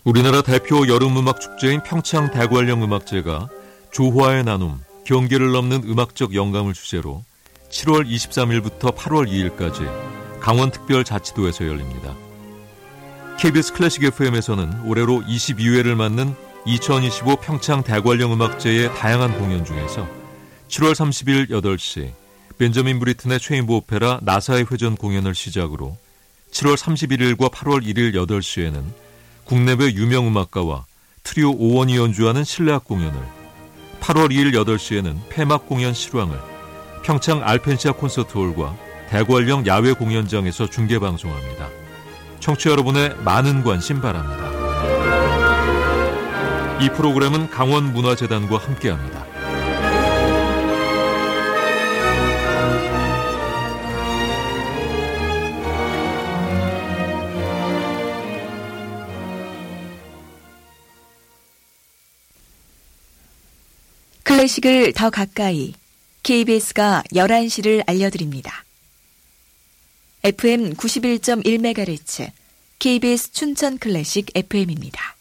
우리나라 대표 여름음악 축제인 평창 대관령 음악제가 조화의 나눔, 경계를 넘는 음악적 영감을 주제로 7월 23일부터 8월 2일까지 강원특별자치도에서 열립니다. KBS 클래식 FM에서는 올해로 22회를 맞는 2025 평창 대관령 음악제의 다양한 공연 중에서 7월 30일 8시 벤저민 브리튼의 체인보 오페라 나사의 회전 공연을 시작으로 7월 31일과 8월 1일 8시에는 국내외 유명 음악가와 트리오 5원이 연주하는 실내악 공연을, 8월 2일 8시에는 폐막 공연 실황을 평창 알펜시아 콘서트홀과 대관령 야외 공연장에서 중계방송합니다. 청취자 여러분의 많은 관심 바랍니다. 이 프로그램은 강원문화재단과 함께합니다. 클래식을 더 가까이, KBS가 11시를 알려드립니다. FM 91.1MHz, KBS 춘천 클래식 FM입니다.